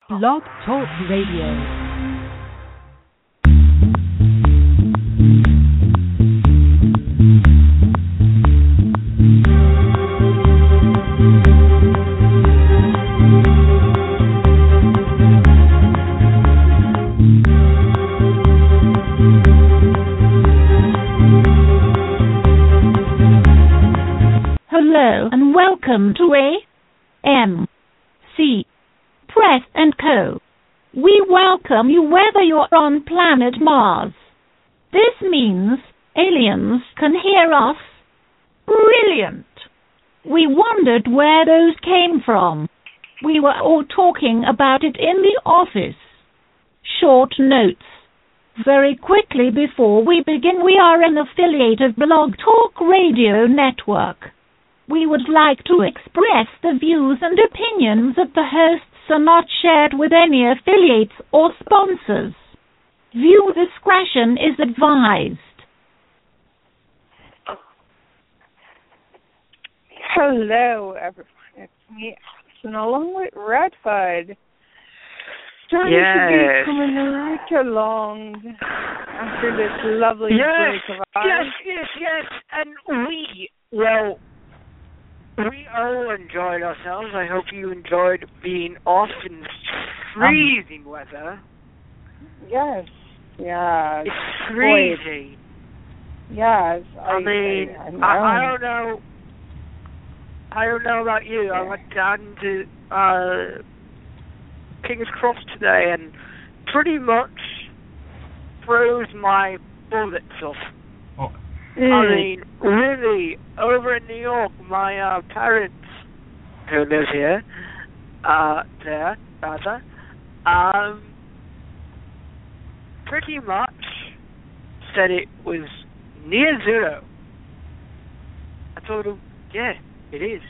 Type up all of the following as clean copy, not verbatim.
Blog Talk Radio. Hello and welcome to A.M.C. Press and Co. We welcome you whether you're on planet Mars. This means aliens can hear us. Brilliant! We wondered where those came from. We were all talking about it in the office. Short notes. Very quickly before we begin, we are an affiliate of Blog Talk Radio Network. We would like to express the views and opinions of the hosts are not shared with any affiliates or sponsors. Viewer discretion is advised. Hello, everyone. It's me, Allison, along with Redford. Starting to be coming right along after this lovely break of ours. Yes. And we all enjoyed ourselves. I hope you enjoyed being off in freezing weather. Yes. Yeah. It's freezing. Yes. I don't know. I don't know about you. Yeah. I went down to King's Cross today and pretty much froze my bullets off. Oh. I mean, really, over in New York, my parents, who live here, pretty much said it was near zero. I told them, yeah, it is.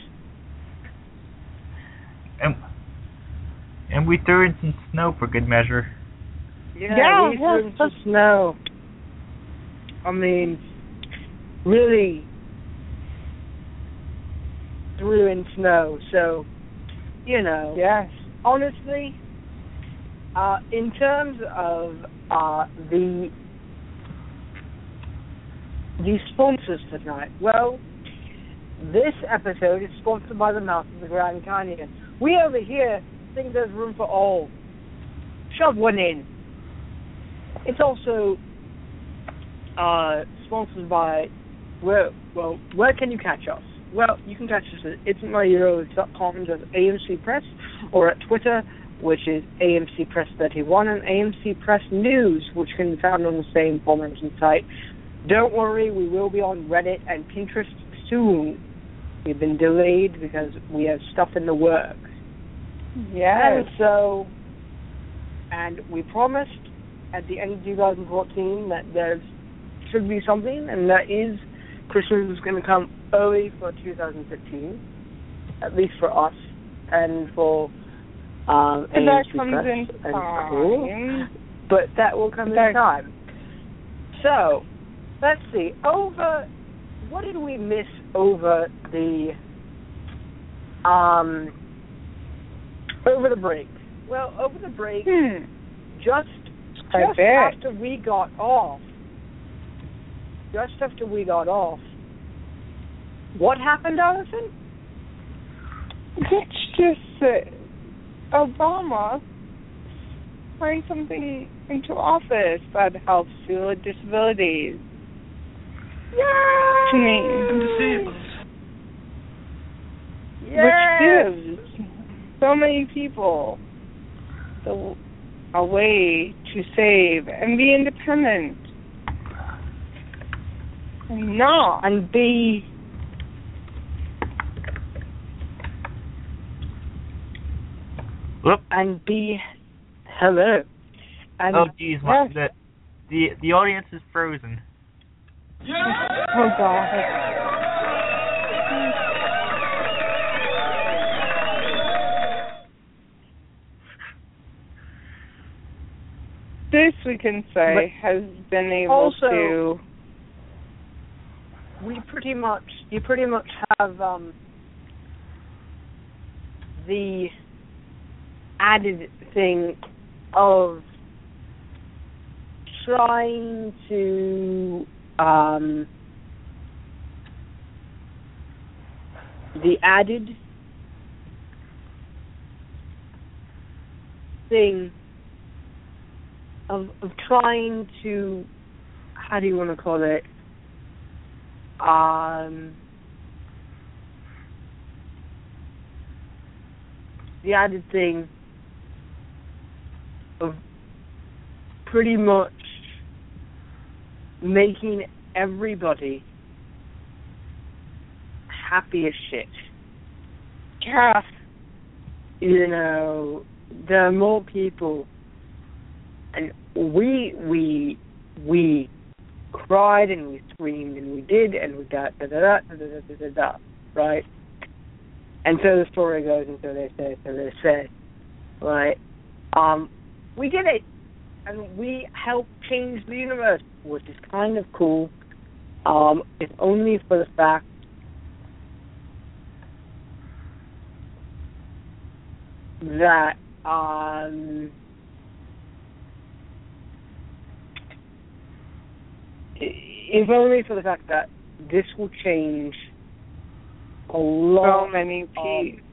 And we threw in some snow for good measure. Yeah, we threw in some snow. I mean, really threw in snow. So, yes. Honestly, in terms of the sponsors tonight, well, this episode is sponsored by the Mouth of the Grand Canyon. We over here think there's room for all. Shove one in. It's also sponsored by, where can you catch us? Well, you can catch us at itsmyheroes.com as AMC Press, or at Twitter, which is AMC Press 31, and AMC Press News, which can be found on the same aforementioned site. Don't worry, we will be on Reddit and Pinterest soon. We've been delayed because we have stuff in the works. Yes. And we promised at the end of 2014 that there should be something, and that is Christmas is going to come early for 2015, at least for us, and for that comes Press in and time. Cool. But that will come in time. So, let's see. What did we miss over the break? Well, over the break, just after we got off, what happened, Allison? Let's just say Obama bring something into office that helps people with disabilities. Yay! To me. Which gives so many people a way to save and be independent. And be hello. And oh geez, the audience is frozen. Oh God. This we can say has been able to. You pretty much have the added thing of trying to the added thing of trying to, how do you want to call it, the added thing of pretty much making everybody happy as shit. Yeah. You know, there are more people, and we cried and we screamed and we did and we da, right? And so the story goes, and so they say, right? We did it, and we helped change the universe, which is kind of cool. If only for the fact that if only for the fact that this will change a lot. So many people.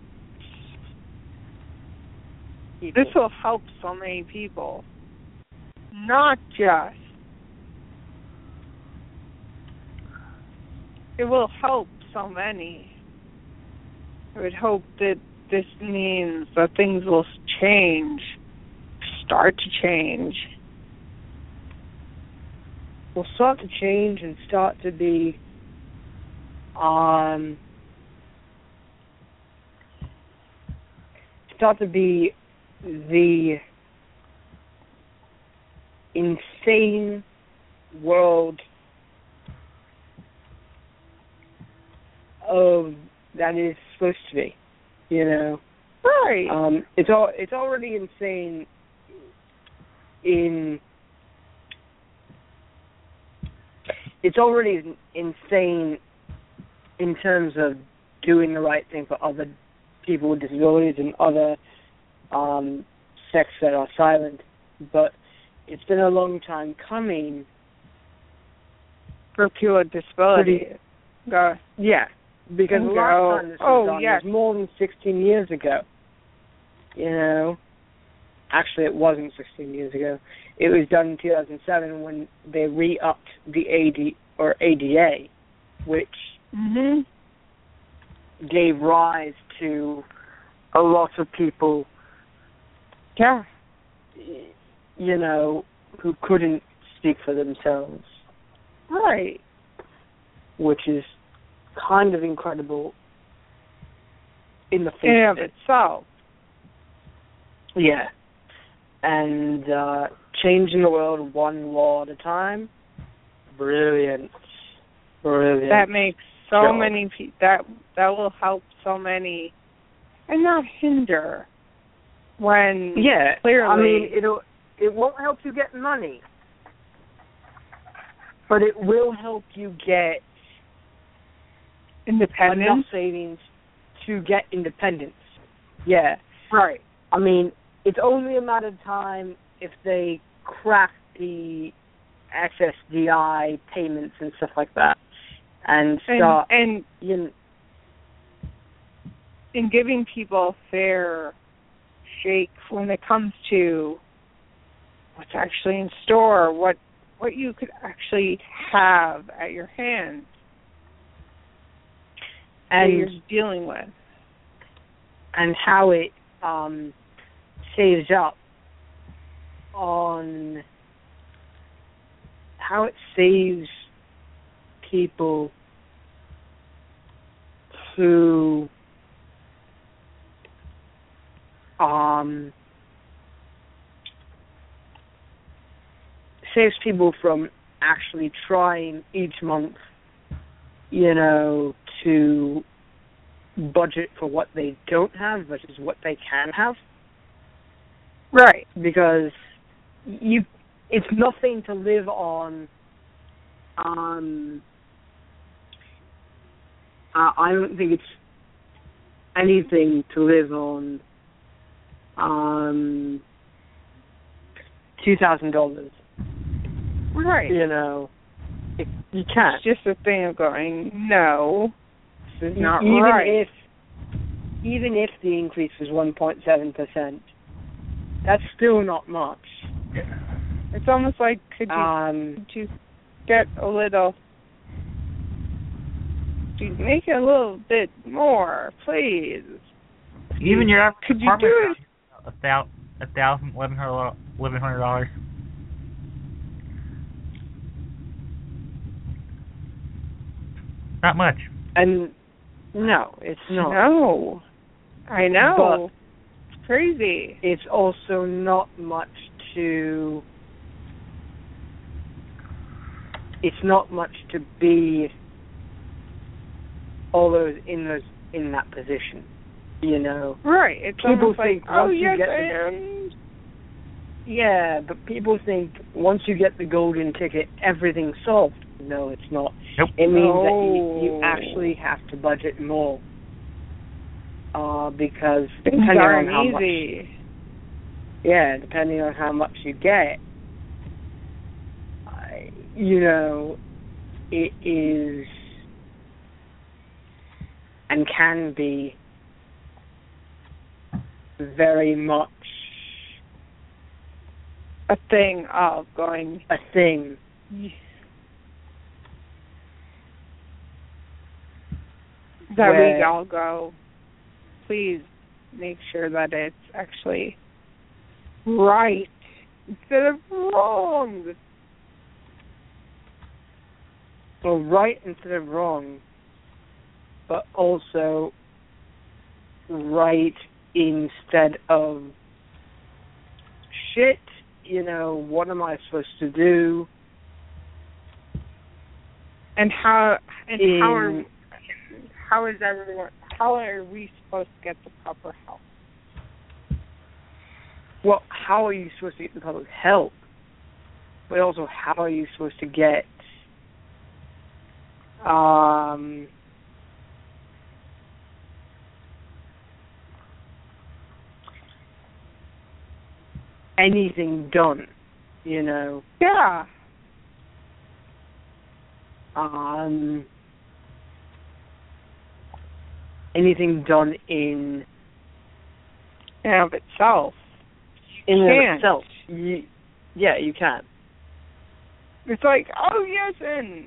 This will help so many people. Not just. It will help so many. I would hope that this means that things will start to change. Will start to change and start to be the insane world of that is supposed to be, you know. Right. It's already insane it's already insane in terms of doing the right thing for other people with disabilities and other sects that are silent, but it's been a long time coming for people with disabilities. Yeah, because the last time this was done was more than 16 years ago. You know, actually it wasn't 16 years ago. It was done in 2007 when they re-upped the ADA, which gave rise to a lot of people, you know, who couldn't speak for themselves. Right. Which is kind of incredible in the face of itself. Yeah. And changing the world one law at a time, brilliant. That makes so many people, that will help so many and not hinder when clearly. I mean, it won't help you get money, but it will help you get independence, enough savings to get independence. Yeah. Right. I mean, it's only a matter of time if they crack the SSDI payments and stuff like that, and start in giving people a fair shake when it comes to what's actually in store, what you could actually have at your hands and you're dealing with, and how it saves up on how it saves people who saves people from actually trying each month, you know, to budget for what they don't have versus what they can have. Right. Because it's nothing to live on. I don't think it's anything to live on $2,000. Right. You know, you can't. It's just a thing of going, no, this is not even right. Even if the increase was 1.7%, that's still not much. It's almost like, could you get a little, make it a little bit more, please? Even your average could you do it? $1,100. Not much. And no, it's not. No, I know. But it's crazy. It's also not much to. It's not much to be all those in that position, you know. Right. It's people think like, oh you yes, get and yeah, but people think once you get the golden ticket, everything's solved. No, it's not. Nope. It means that you actually have to budget more, because depending on how much. Yeah, depending on how much you get, you know, it is and can be very much a thing of going. A thing. That we all go, please make sure that it's actually right instead of wrong. Well, right instead of wrong, but also right instead of shit. You know, what am I supposed to do? And how is everyone? How are we supposed to get the proper help? Well, how are you supposed to get the public help? But also, how are you supposed to get anything done? You know? Yeah. Anything done in and of itself. In and of itself. Yeah, you can. It's like, oh yes, and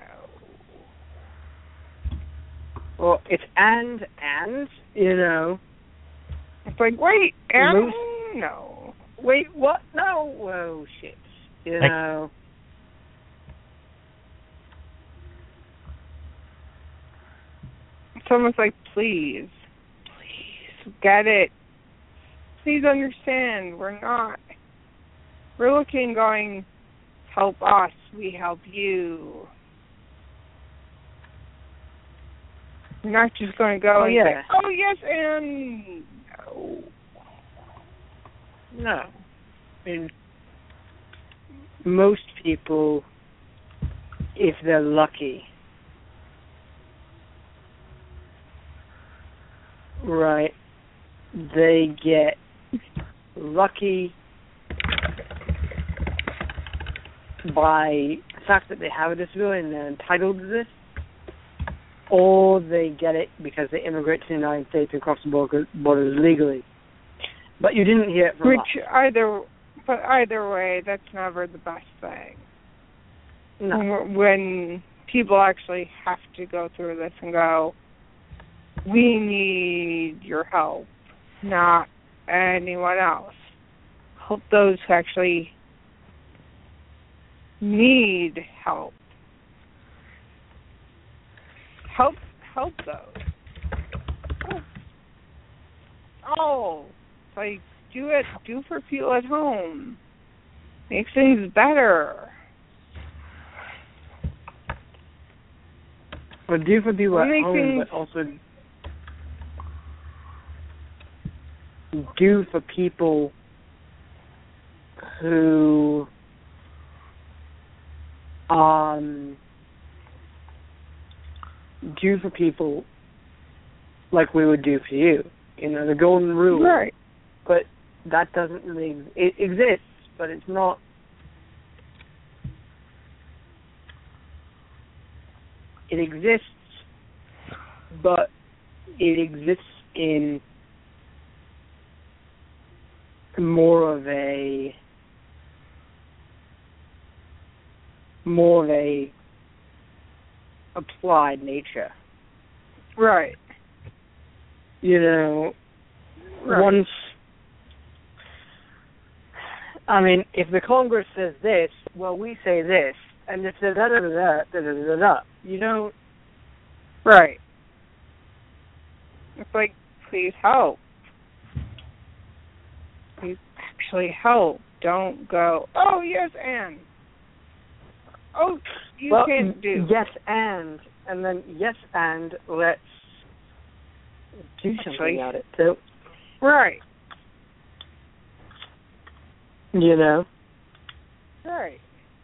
no. Well, it's and you know. It's like, wait, and no. Wait, what? No. Whoa, shit. You know. It's almost like, please get it. Please understand, we're looking, going, help us, we help you. We're not just going to go and say, oh yes, and no. No. I mean, most people, if they're lucky, right, they get lucky by the fact that they have a disability and they're entitled to this, or they get it because they immigrate to the United States and cross the borders legally. But you didn't hear it from us. Either way, that's never the best thing. No. When people actually have to go through this and go, we need your help, not anyone else. Help those who actually need help. Help those. Oh, like do for people at home. Makes things better. But do for people at home, but also do for people who do for people like we would do for you. You know, the golden rule. Right. But that doesn't really... It exists, but it's not... It exists, but it exists in more of a applied nature. Right. You know, right. Once... I mean, if the Congress says this, well, we say this, and it's da-da-da-da-da-da-da-da. You don't... Right. It's like, please help. Please actually help. Don't go, oh, yes, and. Oh, you can't do. Yes, and then yes, and let's do something about it, too. Right. You know? Right.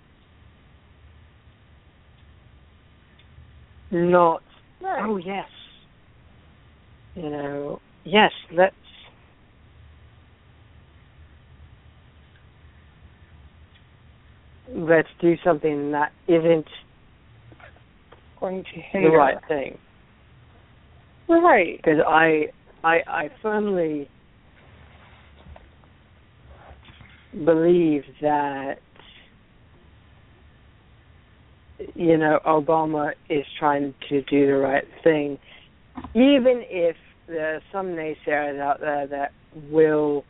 Not, right. Oh, yes. You know, yes, let's do something that isn't going to hinder the right thing. Right. Because I firmly believe that, you know, Obama is trying to do the right thing, even if there are some naysayers out there that will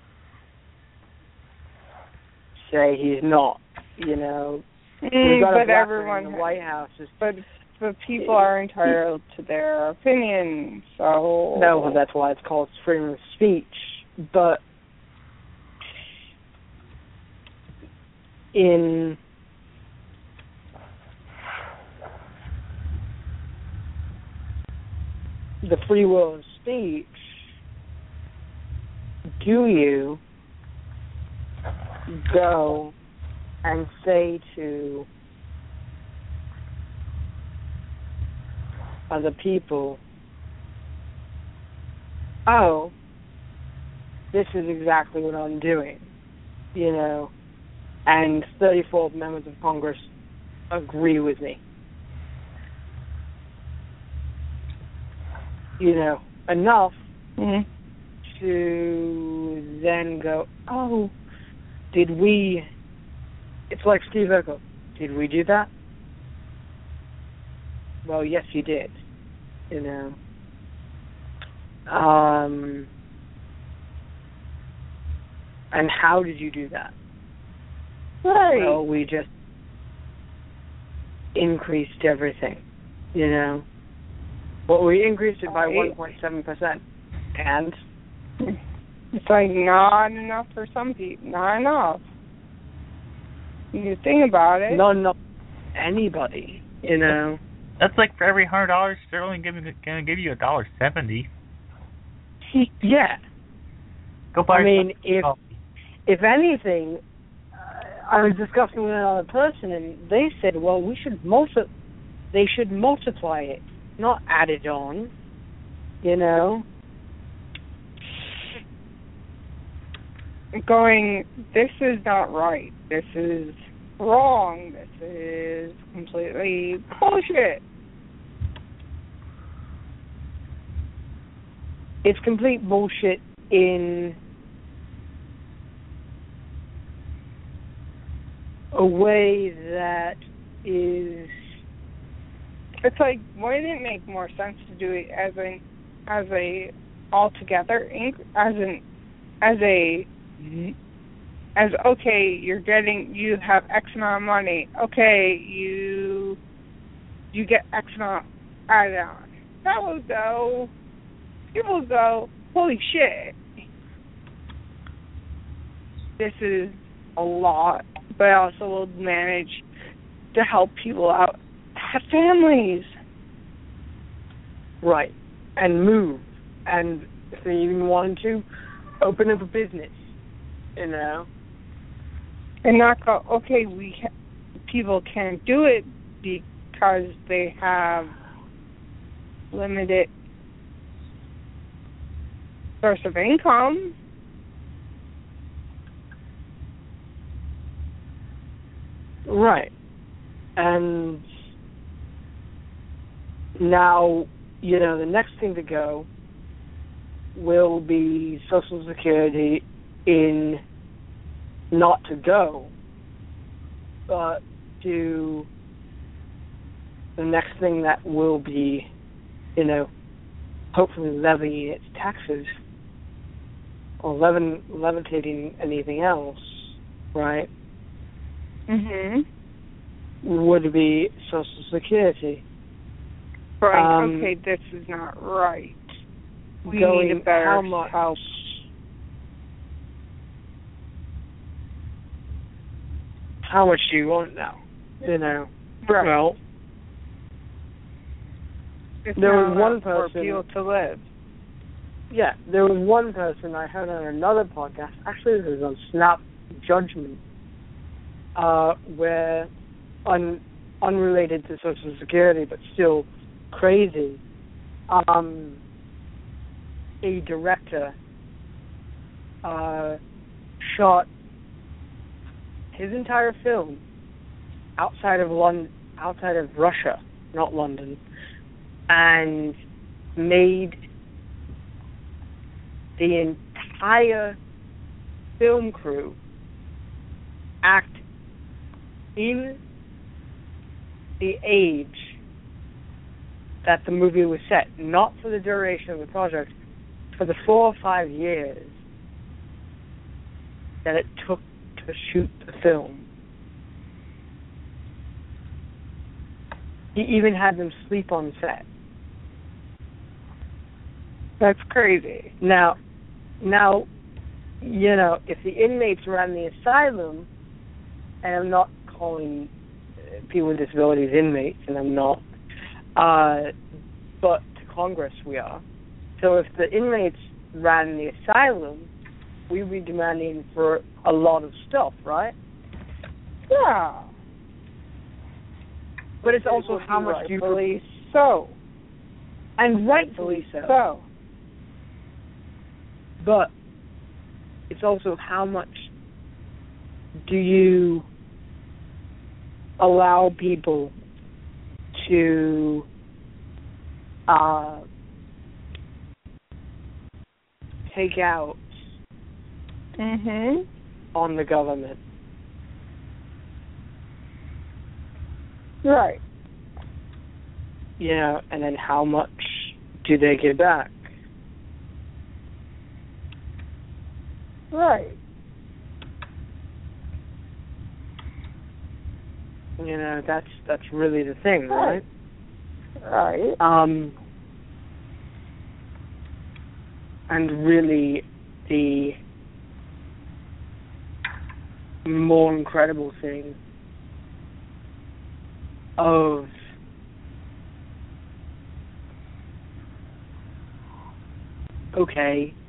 say he's not. You know, we've got a black man in the White House. But people are entitled to their opinion, so... No, well, that's why it's called freedom of speech. But in the free will of speech, do you go and say to other people, oh, this is exactly what I'm doing, you know, and 34 members of Congress agree with me. You know, enough to then go, oh, did we... It's like Steve Urkel. Did we do that? Well, yes, you did. You know. And how did you do that? Right. Well, we just increased everything. You know. Well, we increased it by 1.7%. And? It's like not enough for some people. Not enough. You think about it. Not enough for anybody, you know. That's like for every $100, they're only going to give you $1.70. Yeah. Go buy. I mean, if anything, I was discussing with another person, and they said, well, they should multiply it, not add it on, you know. Going, this is not right. This is wrong. This is completely bullshit. It's complete bullshit in a way that is... It's like, wouldn't it make more sense to do it as a altogether, as okay, you have X amount of money. Okay, you get X amount added on. That will go. People will go, holy shit. This is a lot, but I also will manage to help people out, have families. Right, and move, and if they even want to, open up a business. You know, and not go, okay, people can't do it because they have limited source of income. Right. And now, the next thing to go will be Social Security in not to go, but to the next thing that will be, hopefully levying its taxes or levitating anything else, right? Would be Social Security. Right. Okay, this is not right. We need a better help. How much do you want now? Right. Well, there was one person for people to live. Yeah, there was one person I heard on another podcast. Actually, this was on Snap Judgment, where unrelated to Social Security, but still crazy. A director shot his entire film outside of Russia, not London, and made the entire film crew act in the age that the movie was set, not for the duration of the project, for the 4 or 5 years that it took to shoot the film. He even had them sleep on set. That's crazy. Now, if the inmates ran the asylum, and I'm not calling people with disabilities inmates, and I'm not, but to Congress we are. So if the inmates ran the asylum, we would be demanding for a lot of stuff, right? Yeah. But it's also how much do you... Rightfully so. And rightfully so. But it's also how much do you allow people to take out on the government. Right. And then how much do they get back? Right. That's really the thing, right? Right. And really the more incredible thing of okay,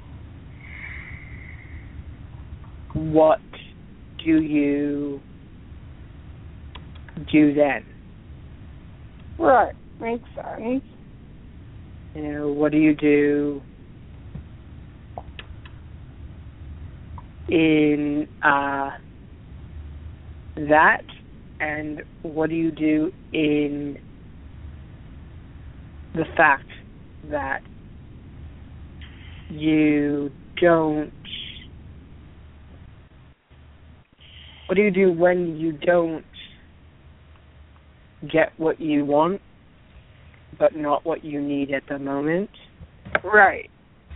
what do you do then? Right. Makes sense. What do you do in that, and what do you do in the fact that you don't... What do you do when you don't get what you want, but not what you need at the moment? Right.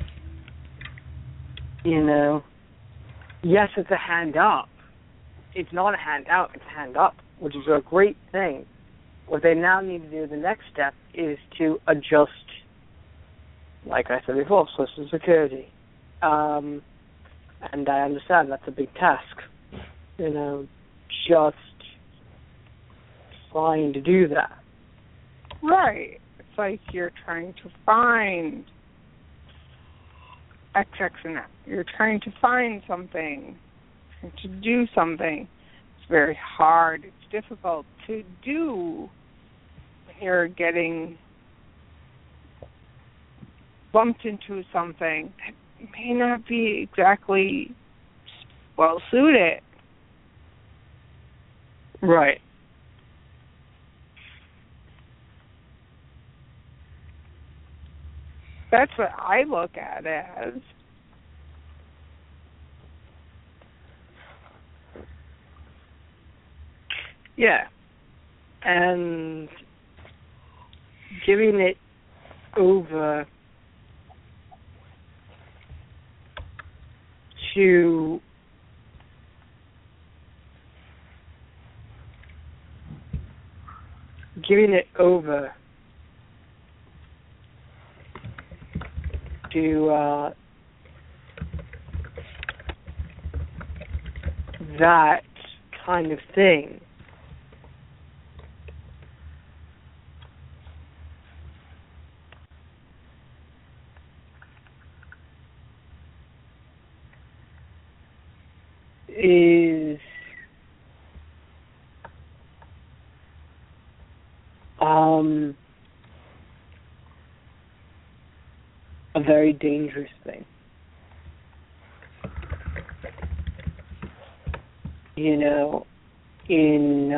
Yes, it's a hand up. It's not a hand out, it's a hand up, which is a great thing. What they now need to do, the next step, is to adjust, like I said before, Social Security. And I understand that's a big task. Just trying to do that. Right. It's like you're trying to find X and X. You're trying to find something, to do something. It's very hard. It's difficult to do when you're getting bumped into something that may not be exactly well suited. Right. That's what I look at it as. Yeah. And giving it over to that kind of thing is a very dangerous thing. You know, in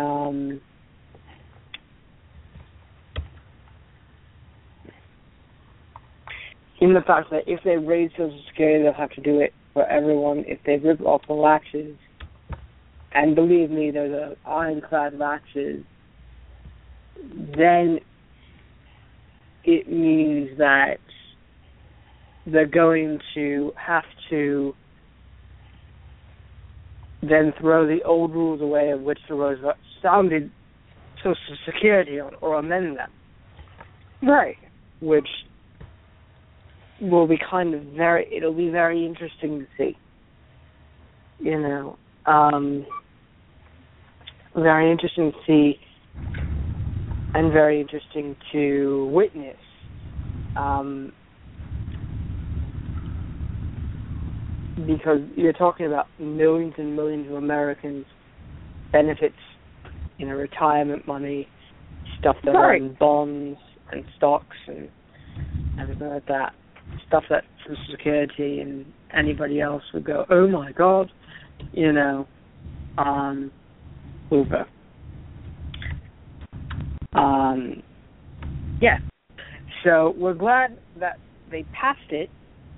the fact that if they raise Social Security, they'll have to do it for everyone. If they rip off the latches, and believe me, they're the ironclad latches, then it means that they're going to have to then throw the old rules away of which the Roosevelt founded Social Security on, or amend them. Right. Which will be it'll be very interesting to see. You know, very interesting to see and very interesting to witness. Because you're talking about millions and millions of Americans' benefits, you know, retirement money, stuff that are in bonds and stocks and everything like that. Stuff that Social Security and anybody else would go, oh my God, you know, over. Yeah. So we're glad that they passed it.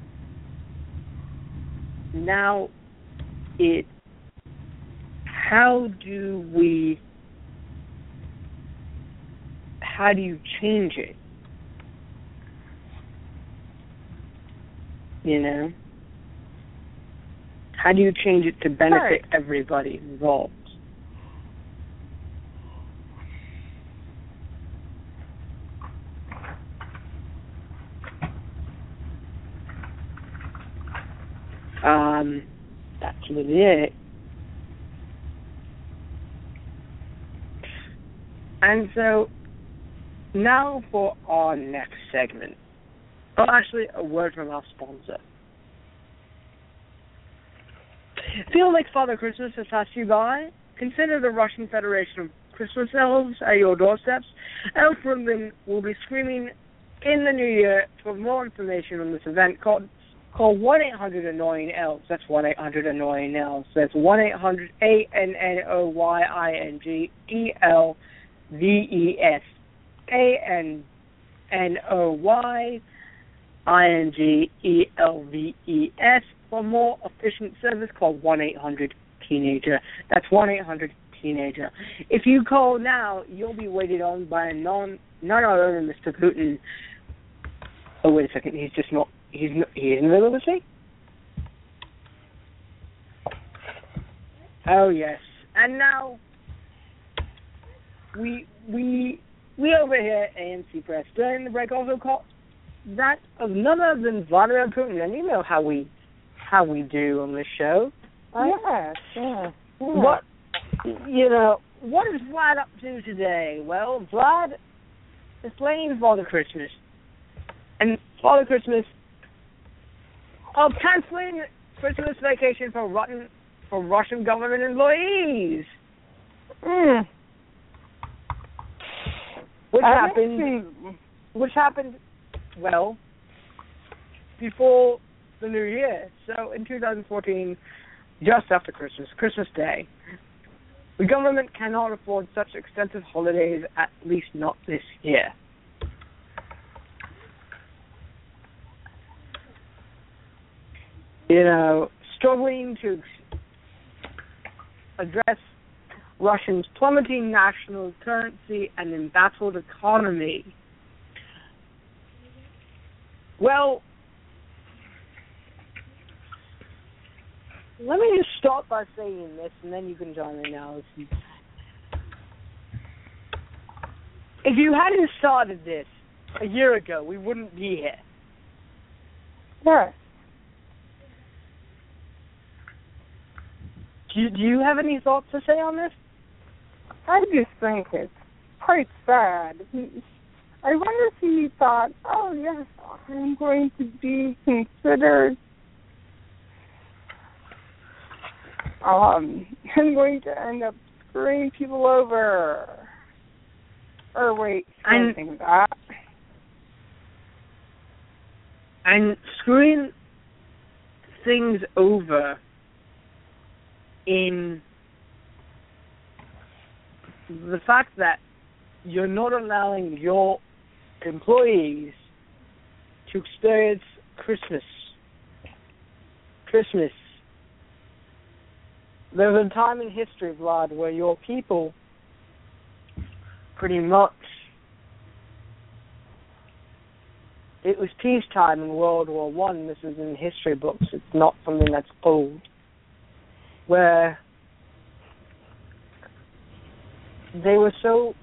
Now, how do you change it? You know? How do you change it to benefit everybody involved? That's really it. And so, now for our next segment. Oh, actually, a word from our sponsor. Feel like Father Christmas has passed you by? Consider the Russian Federation of Christmas elves at your doorsteps. Elf Ribbon will be screaming in the new year. For more information on this event, call 1-800-ANNOYING-ELVES. That's 1-800-ANNOYING-ELVES. That's 1-800-ANNOYINGELVES. ANNOYINGELVES. For more efficient service, call 1-800-TEENAGER. That's 1-800-TEENAGER. If you call now, you'll be waited on by none other than Mr. Putin. Oh, wait a second. He's in the middle of the thing? Oh, yes. And now, we over here at AMC Press during the break also call that of none other than Vladimir Putin. And you know how we do on this show. Right? Yeah. What is Vlad up to today? Well, Vlad is playing Father Christmas. And Father Christmas canceling Christmas vacation for Russian government employees. Which happened, well, before the new year. So in 2014, just after Christmas Day, The government cannot afford such extensive holidays, at least not this year. You know, struggling to address Russia's plummeting national currency and embattled economy. Well, let me just start by saying this, and then you can join me now. If you hadn't started this a year ago, we wouldn't be here. Yes. Do you have any thoughts to say on this? I just think it's quite sad. I wonder if he thought, oh, yes, I'm going to be considered, I'm going to end up screwing people over. Or wait, something that. And screwing things over in the fact that you're not allowing your employees to experience Christmas. There's a time in history, Vlad, where your people pretty much, it was peacetime in World War I. This is in history books. It's not something that's old. Where they were so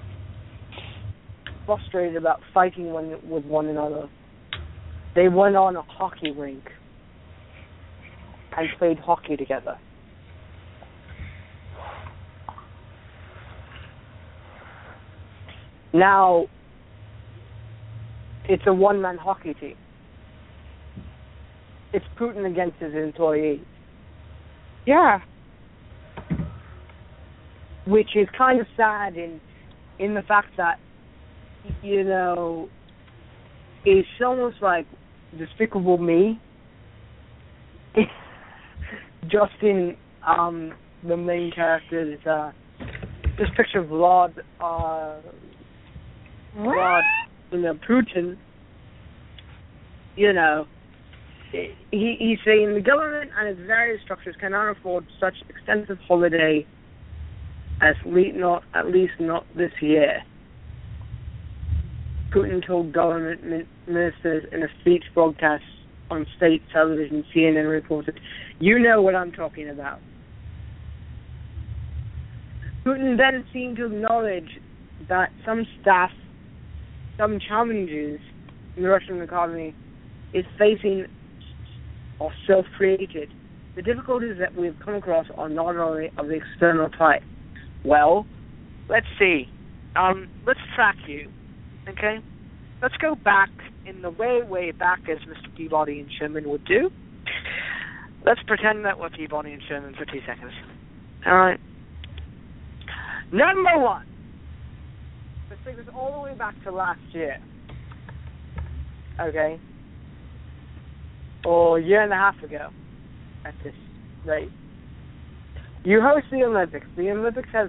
frustrated about fighting with one another, they went on a hockey rink and played hockey together. Now, it's a one-man hockey team. It's Putin against his employees. Yeah. Which is kind of sad in the fact that, you know, it's almost like Despicable Me. Justin, the main character, is this picture of Vlad, you know, Putin, you know, he's saying the government and its various structures cannot afford such extensive holiday, at least not this year. Putin told government ministers in a speech broadcast on state television. CNN reported, "You know what I'm talking about." Putin then seemed to acknowledge that some challenges in the Russian economy is facing are self-created. The difficulties that we've come across are not only of the external type. Well, let's see. Let's track you, okay? Let's go back in the way back as Mr. Peabody and Sherman would do. Let's pretend that we're Peabody and Sherman for 2 seconds. All right. Number one. Let's take this all the way back to last year. Okay? Or a year and a half ago at this rate. You host the Olympics. The Olympics has,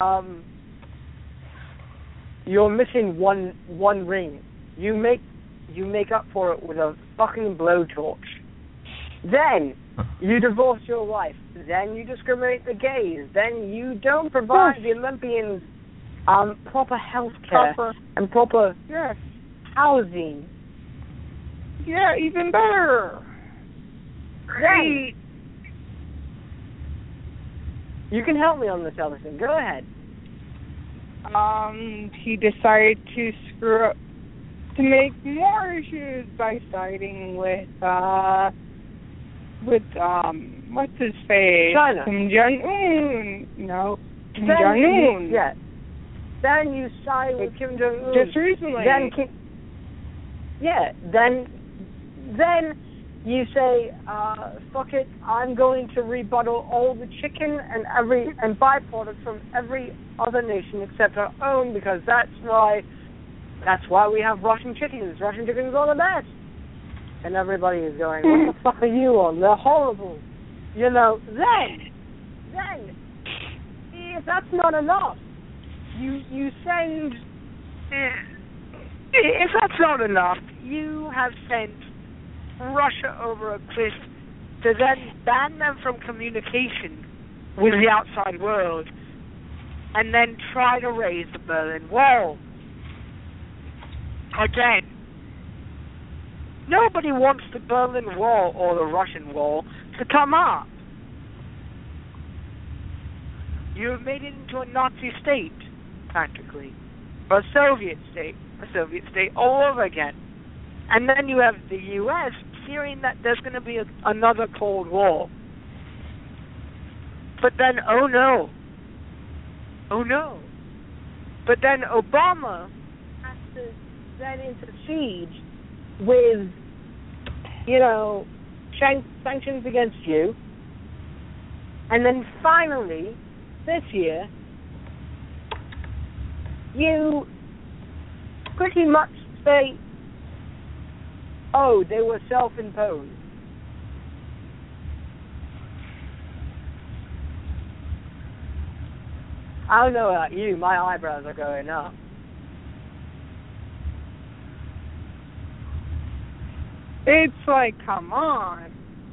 you're missing one ring. You make up for it with a fucking blowtorch. Then you divorce your wife. Then you discriminate the gays. Then you don't provide the Olympians proper health care and proper housing. Yeah, even better. Great. You can help me on this, Ellison. Go ahead. He decided to screw up, to make more issues by siding with what's his face? China. Kim Jong-un. No, Kim Jong-un. Yeah. Then you side with Kim Jong-un. Just recently. Then you say, fuck it, I'm going to rebuttal all the chicken and byproducts from every other nation except our own, because that's why we have Russian chickens. Russian chickens are the best. And everybody is going, what the fuck are you on? They're horrible. You know, then, he is that's not enough. You send. If that's not enough, you have sent Russia over a cliff to then ban them from communication with the outside world, and then try to raise the Berlin Wall. Again, nobody wants the Berlin Wall or the Russian Wall to come up. You have made it into a Nazi state, practically. Or a Soviet state all over again. And then you have the U.S. fearing that there's going to be another Cold War. But then, oh no. But then Obama has to then intercede with, sanctions against you. And then finally, this year, you pretty much say, oh, they were self-imposed. I don't know about you, my eyebrows are going up. It's like, come on.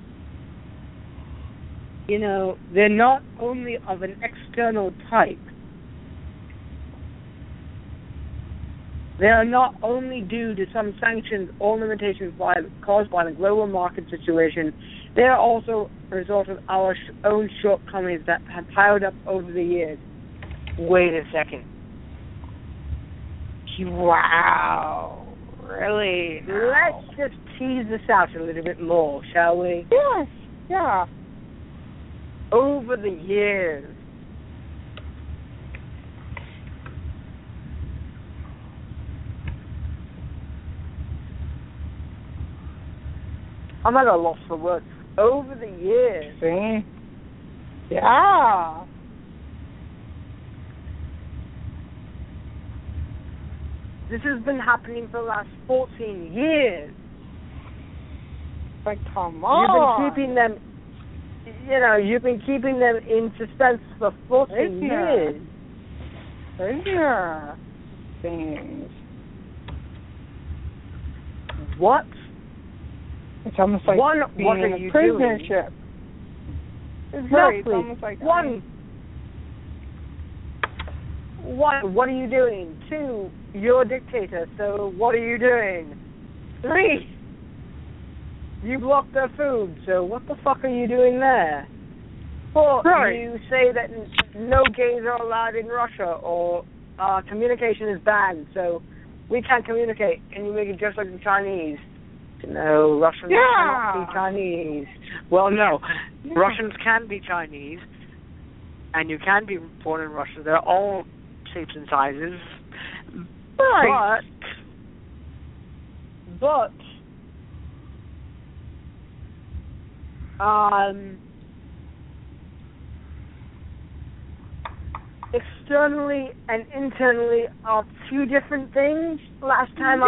They're not only of an external type. They are not only due to some sanctions or limitations caused by the global market situation, they are also a result of our own shortcomings that have piled up over the years. Wait a second. Wow. Really? Let's just tease this out a little bit more, shall we? Yes. Yeah. Over the years, I'm at a loss for words. Over the years. See? Yeah. This has been happening for the last 14 years. Like, come on. You've been keeping them in suspense for 14 years. Prisoner things. What? It's almost like being what are in a you prisoner doing? ship. Exactly. Right, it's almost like One, what are you doing? 2, you're a dictator, so what are you doing? 3, you block their food, so what the fuck are you doing there? 4, right. You say that no gays are allowed in Russia, or communication is banned, so we can't communicate. Can you make it just like the Chinese? No, Russians cannot be Chinese. Well, no, Russians can be Chinese, and you can be born in Russia. They're all shapes and sizes. Right. But externally and internally are 2 different things. Last time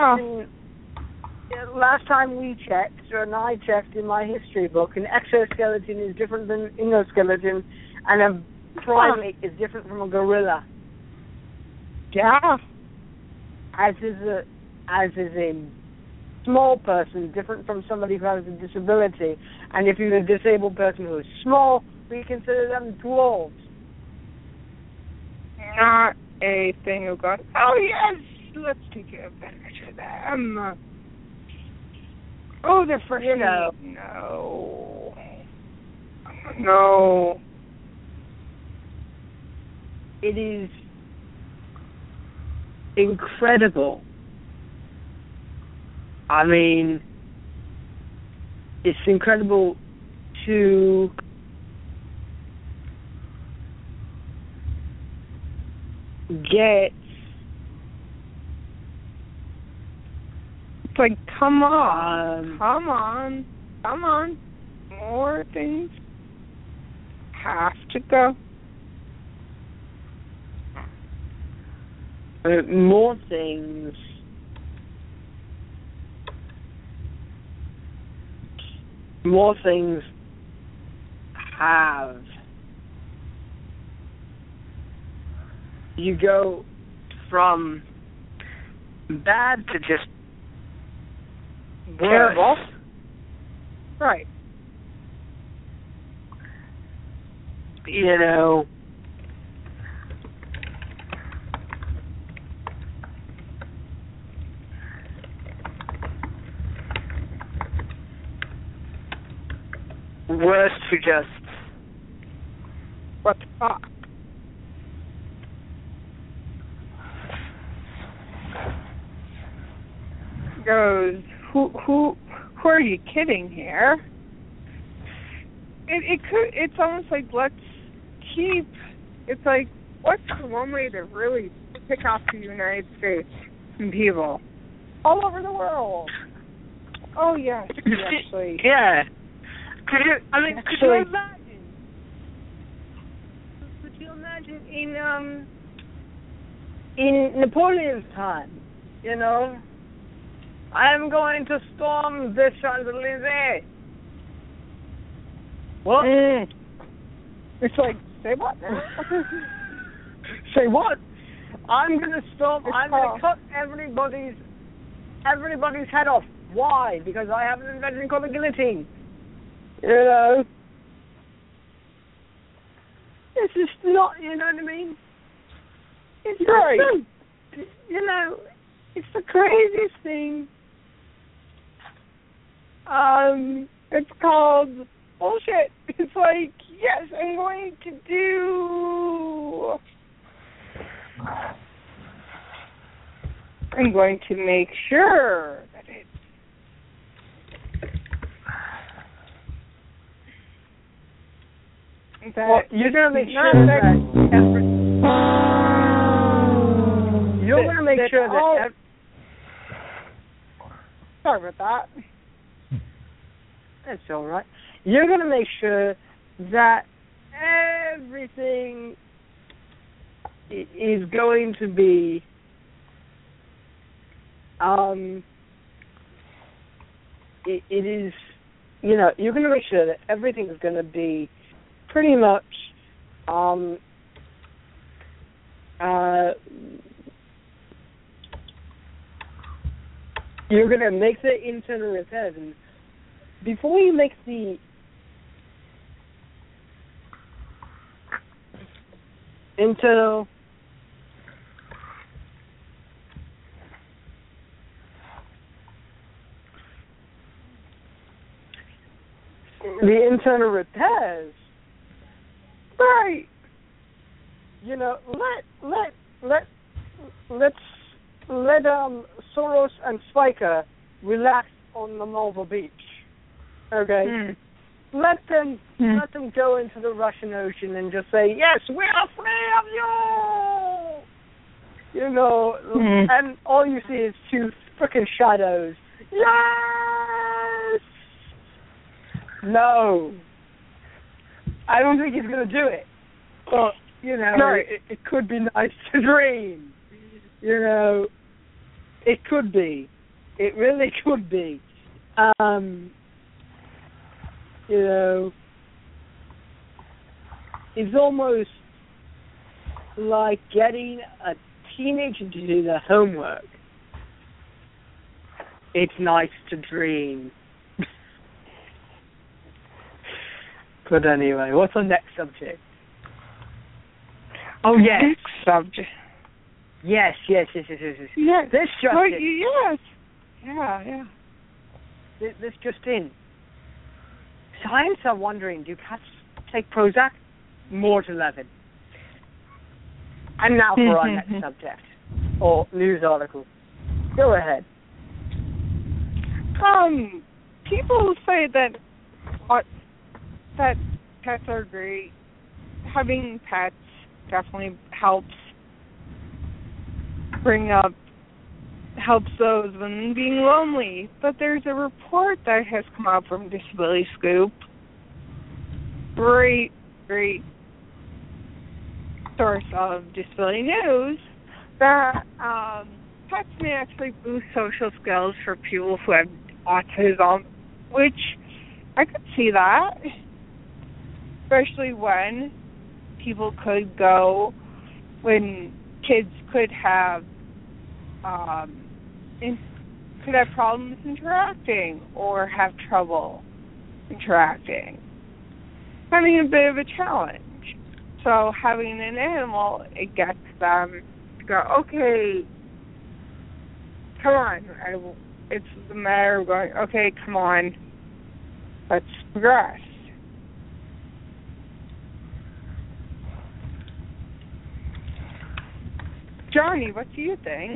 we checked, and I checked in my history book, an exoskeleton is different than an endoskeleton, and a primate is different from a gorilla. Yeah. As is a small person different from somebody who has a disability. And if you're a disabled person who is small, we consider them dwarves. Not a thing of God. Oh, yes, let's take advantage of them. Oh, they're fresh. No. It is incredible. I mean, it's incredible to get. It's like, come on. More things have to go. More things have you go from bad to just terrible. Right. You know, worse to just what the fuck? Goes, who are you kidding here? It's almost like let's keep. It's like what's the one way to really pick off the United States and people all over the world? Oh yes, actually. Yeah. Could you imagine in Napoleon's time, you know, I'm going to storm the Champs-Élysées. What? It's like, say what? Say what? I'm going to storm, I'm going to cut everybody's head off. Why? Because I have an invention called the guillotine. You know? It's just not, you know what I mean? It's right. You know, it's the craziest thing. It's called bullshit. It's like, yes, I'm going to do... I'm going to make sure that it's... Well, you're going to make sure that... You're going to make sure that... Sorry about that. That's all right. You're going to make sure that everything is going to be it is, you know, you're going to make sure that everything is going to be pretty much you're going to make the internal repairs, and before you make the internal repairs, right? You know, let's let Soros and Spiker relax on the Malva Beach. Okay. Let them go into the Russian Ocean and just say, yes, we are free of you. You know, and all you see is two frickin' shadows. Yes. No, I don't think he's gonna do it. But you know, it could be nice to dream. You know, it could be. It really could be. You know, it's almost like getting a teenager to do their homework. It's nice to dream. But anyway, what's our next subject? Oh, yes. Next subject. Yes. Yes. This just in. Yes. Yeah. This just in. Science are wondering, do cats take Prozac? More to 11. And now for our next subject, or news article. Go ahead. People say that pets are great. Having pets definitely helps those women being lonely. But there's a report that has come out from Disability Scoop. Great source of disability news, that pets may actually boost social skills for people who have autism, which I could see that, especially when people could go, when kids could have problems interacting or have trouble interacting, having a bit of a challenge. So having an animal, it gets them to go, okay, come on. It's a matter of going, okay, come on, let's progress. Johnny, what do you think?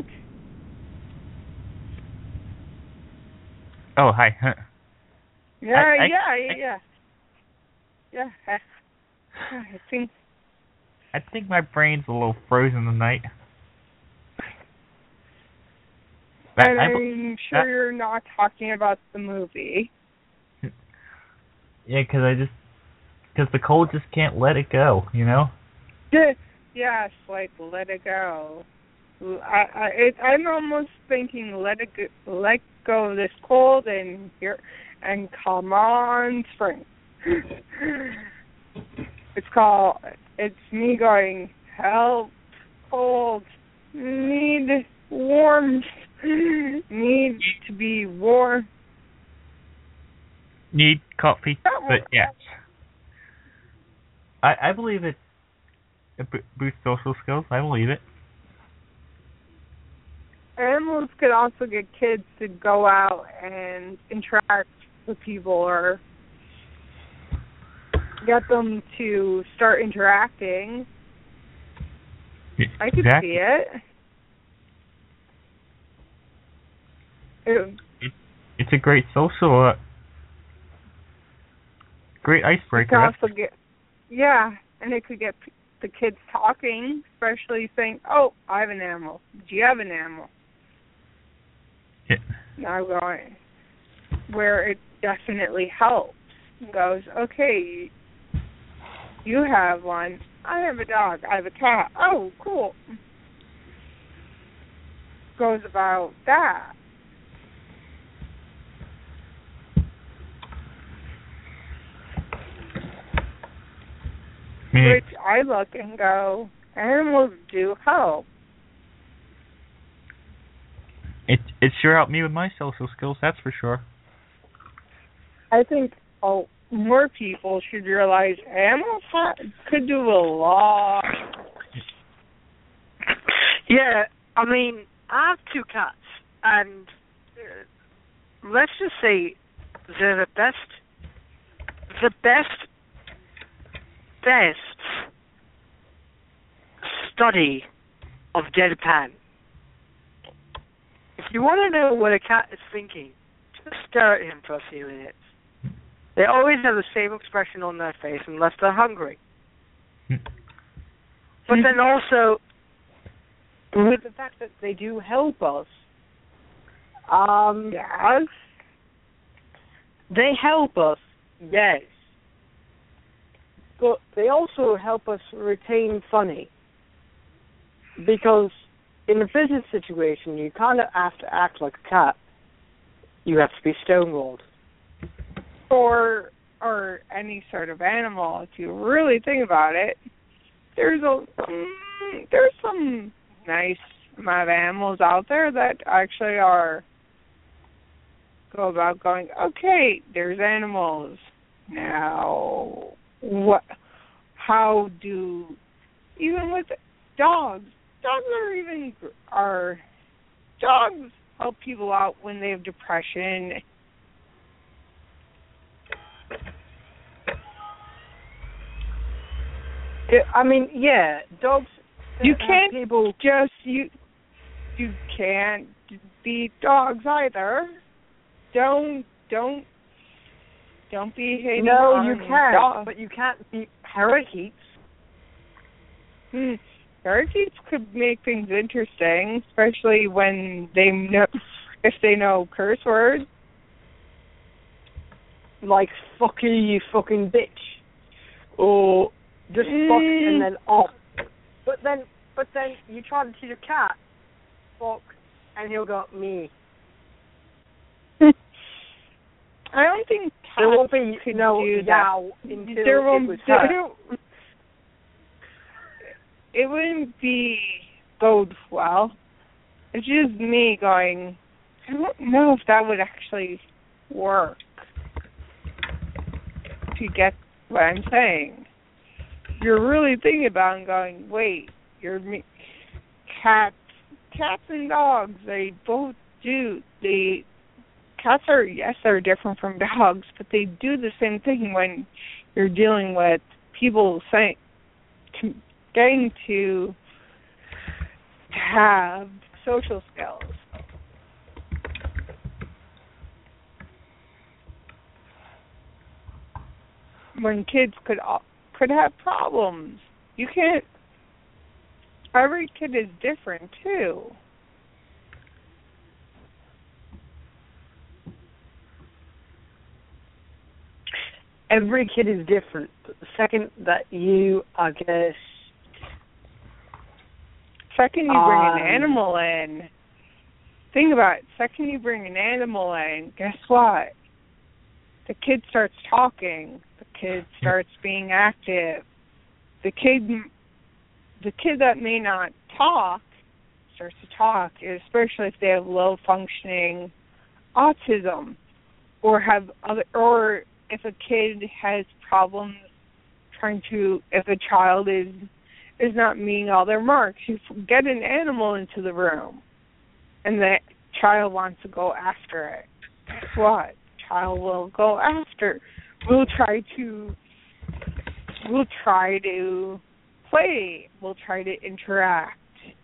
Oh, hi. Yeah. I think my brain's a little frozen tonight. And I'm sure you're not talking about the movie. Yeah, because the cold just can't let it go, you know? Yes, like let it go. I'm almost thinking let go of this cold and come on spring. It's me going, help, cold, need warmth, need to be warm. Need coffee, but yes. I believe it boosts social skills. I believe it. Animals could also get kids to go out and interact with people or get them to start interacting. I could see it. It's a great social, great icebreaker. And it could get the kids talking, especially saying, oh, I have an animal. Do you have an animal? Yeah. Now going, where it definitely helps. Goes, okay, you have one. I have a dog. I have a cat. Oh, cool. Goes about that. Which I look and go, animals do help. It sure helped me with my social skills, that's for sure. I think more people should realize animals could do a lot. Yeah, I mean, I have 2 cats, and let's just say they're the best study of deadpan. If you want to know what a cat is thinking, just stare at him for a few minutes. They always have the same expression on their face unless they're hungry. But then also, with the fact that they do help us, yes, they help us, yes. But they also help us retain funny. Because in a business situation, you kind of have to act like a cat. You have to be stonewalled. Or any sort of animal. If you really think about it, there's some nice amount of animals out there that actually go about going, okay, there's animals. Now, even with dogs dogs help people out when they have depression. Dogs. You can't you can't beat dogs either. Don't be hating. No, you can't. Dogs. But you can't beat parakeets. Parakeets could make things interesting, especially when if they know curse words. Like, fuck you fucking bitch. Or just fuck and then off. But then you try to teach a cat, fuck, and he'll go, me. I don't think cats there won't be could no do yow that. until there it was her. It wouldn't be goes well. It's just me going, I don't know if that would actually work. If you get what I'm saying. You're really thinking about it and going, wait, cats and dogs, they both do. Cats are different from dogs, but they do the same thing when you're dealing with people getting to have social skills. When kids could have problems, you can't. Every kid is different too. Every kid is different. But the second that you, I guess, second you bring an animal in, think about it. Second you bring an animal in, guess what? The kid starts talking. The kid starts being active. The kid that may not talk starts to talk, especially if they have low functioning autism, or if a kid has problems if a child is not meeting all their marks. You get an animal into the room, and the child wants to go after it. Guess what? Child will go after. We'll try to play. We'll try to interact.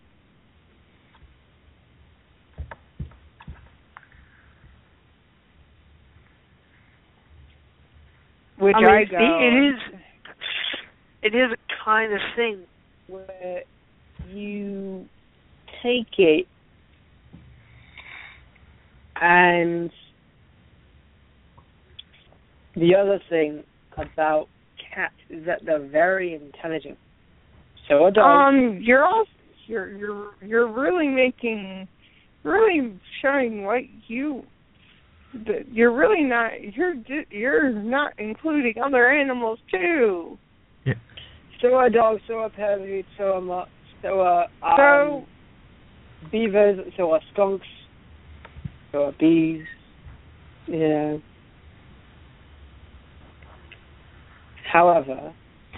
Which it is a kind of thing where you take it and the other thing about cats is that they're very intelligent. So are dogs. You're really showing what you're not including other animals too. Yeah. So are dogs, so are parrots, so are beavers, so are skunks, so are bees. Yeah. However,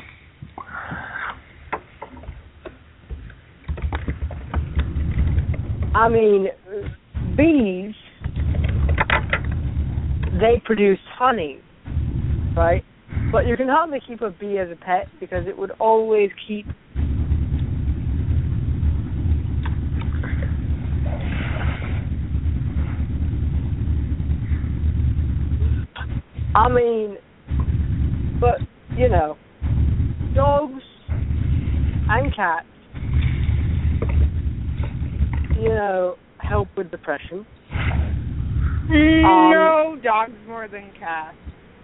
I mean, bees, they produce honey, right? But you can hardly keep a bee as a pet because it would always keep but, dogs and cats, help with depression. No, dogs more than cats.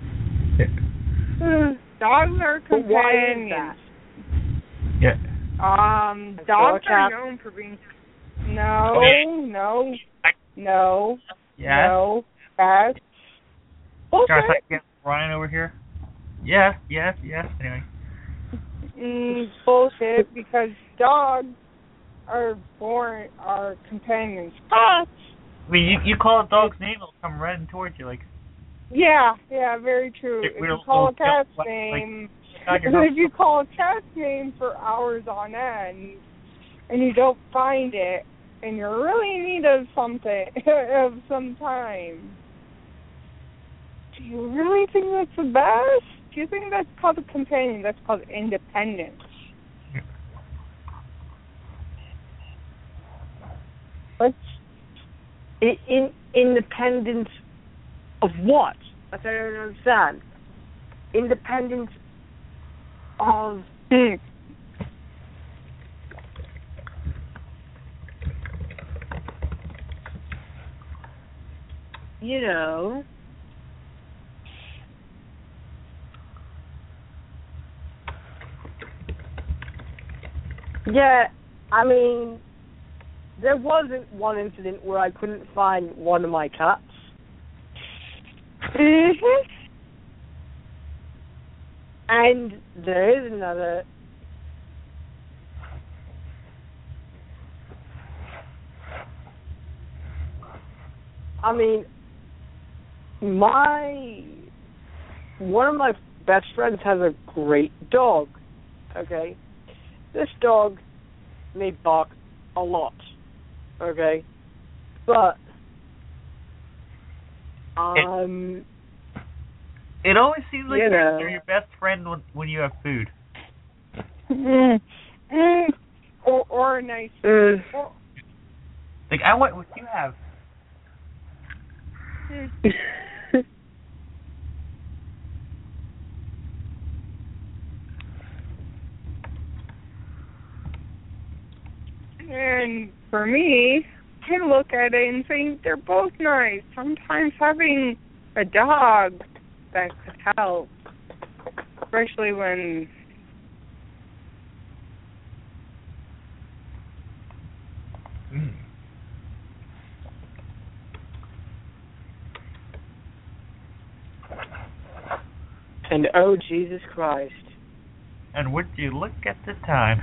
Dogs are companions. Why is that? Yeah. Dogs are known for being... No. Yeah. No. Cats. Sorry, I get Ryan over here. Yes. Anyway. Bullshit, because dogs are companions. Cats. I mean, you call a dog's name, it'll come running towards you, like. Yeah, very true. If you call a cat's name, if you call a cat's name for hours on end, and you don't find it, and you're really in need of some time, do you really think that's the best? Do you think that's called a companion? That's called independence. What's independence of what? I don't understand. Independence of... Yeah, I mean, there wasn't one incident where I couldn't find one of my cats. Mm-hmm. And there is another I mean, one of my best friends has a great dog. Okay, this dog may bark a lot. Okay, but it always seems like they're your best friend when you have food. Or a nice. Like, I want what you have. And for me, I look at it and think they're both nice. Sometimes having a dog that could help, especially when And oh, Jesus Christ. And would you look at the time?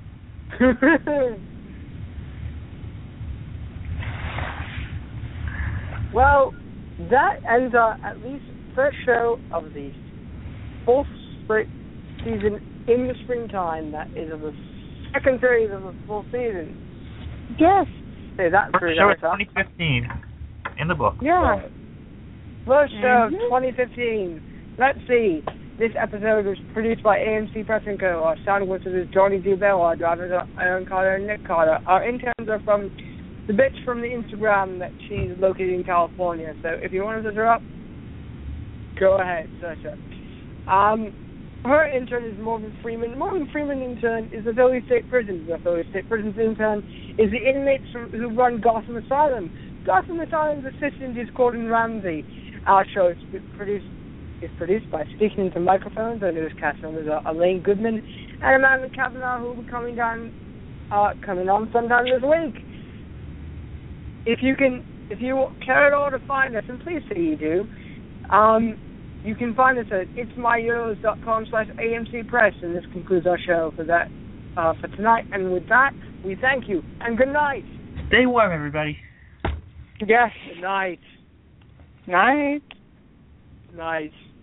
Well, that ends our, at least, first show of the fourth season in the springtime. That is of the second series of the full season. yes, Say that for Show is 2015 in the book. yeah. First show of 2015. Let's see. This episode was produced by AMC Press & Co. Our sound wizard is Johnny D. Bell. Our drivers are Aaron Carter and Nick Carter. Our interns are from the bitch from the Instagram that she's located in California. So if you want to search her up, go ahead, search her. Her intern is Morgan Freeman. Morgan Freeman intern is the Philly State Prison. The Philly State Prison's intern is the inmates who run Gotham Asylum. Gotham Asylum's assistant is Gordon Ramsay. Our show is produced by Speaking Into Microphones. Our newest cast members are Elaine Goodman and Amanda Kavanaugh, who will be coming on sometime this week. If you care at all to find us, and please say you do, you can find us at itsmyeuros.com/AMC Press, and this concludes our show for tonight. And with that, we thank you and good night. Stay warm, everybody. Yes. Good night. Night. Night.